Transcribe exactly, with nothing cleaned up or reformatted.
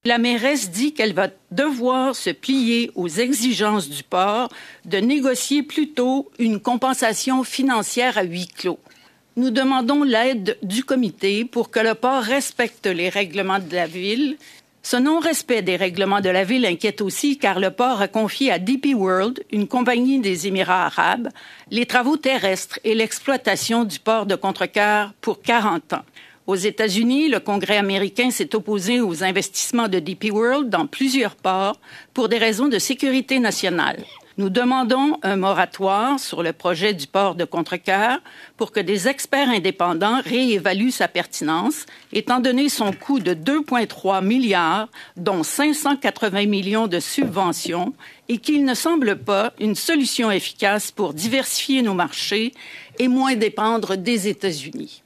La mairesse dit qu'elle va devoir se plier aux exigences du port de négocier plutôt une compensation financière à huis clos. Nous demandons l'aide du comité pour que le port respecte les règlements de la ville. Ce non-respect des règlements de la ville inquiète aussi car le port a confié à D P World, une compagnie des Émirats arabes, les travaux terrestres et l'exploitation du port de Contrecœur pour quarante ans. Aux États-Unis, le Congrès américain s'est opposé aux investissements de D P World dans plusieurs ports pour des raisons de sécurité nationale. Nous demandons un moratoire sur le projet du port de Contrecœur pour que des experts indépendants réévaluent sa pertinence, étant donné son coût de deux virgule trois milliards, dont cinq cent quatre-vingts millions de subventions, et qu'il ne semble pas une solution efficace pour diversifier nos marchés et moins dépendre des États-Unis.